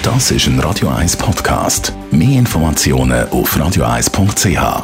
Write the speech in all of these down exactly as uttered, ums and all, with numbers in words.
Das ist ein Radio eins Podcast. Mehr Informationen auf radio eins punkt c h.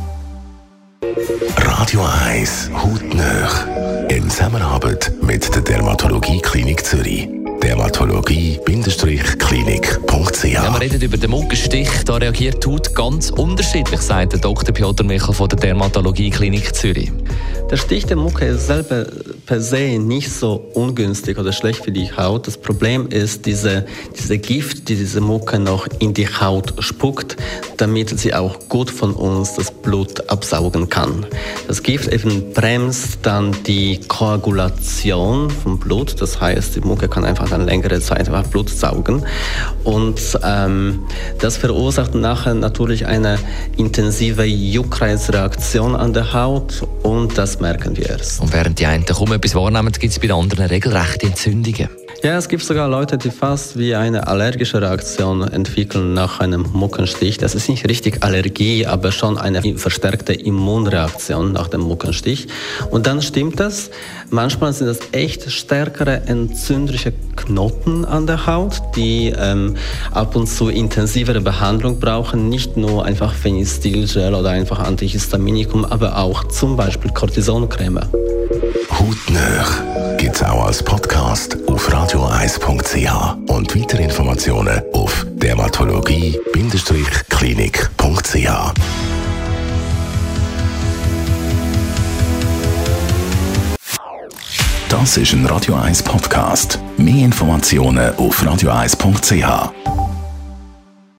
Radio eins Hautnöch. In Zusammenarbeit mit der Dermatologie Klinik Zürich. dermatologie Klinik punkt c h. Ja, wir reden über den Muggenstich. Da reagiert die Haut ganz unterschiedlich, sagt der Doktor Piotr Michel von der Dermatologie Klinik Zürich. Der Stich der Mugge ist selber per se nicht so ungünstig oder schlecht für die Haut. Das Problem ist diese, diese Gift, die diese Mugge noch in die Haut spuckt, damit sie auch gut von uns das Blut absaugen kann. Das Gift eben bremst dann die Koagulation vom Blut. Das heißt, die Mugge kann einfach dann längere Zeit einfach Blut saugen. Und ähm, das verursacht nachher natürlich eine intensive Juckreizreaktion an der Haut und das merken wir erst. Und während die einen kaum etwas wahrnehmen, gibt es bei den anderen regelrechte Entzündungen. Ja, es gibt sogar Leute, die fast wie eine allergische Reaktion entwickeln nach einem Muggenstich. Das ist nicht richtig Allergie, aber schon eine verstärkte Immunreaktion nach dem Muggenstich. Und dann stimmt das. Manchmal sind das echt stärkere entzündliche Knoten an der Haut, die ähm, ab und zu intensivere Behandlung brauchen. Nicht nur einfach Phenistilgel oder einfach Antihistaminikum, aber auch zum Beispiel Cortisoncreme. Hautnöch gibt's auch als Podcast auf radio eins punkt c h und weitere Informationen auf dermatologie Klinik punkt c h. Das ist ein Radio eins Podcast. Mehr Informationen auf radio eins punkt c h.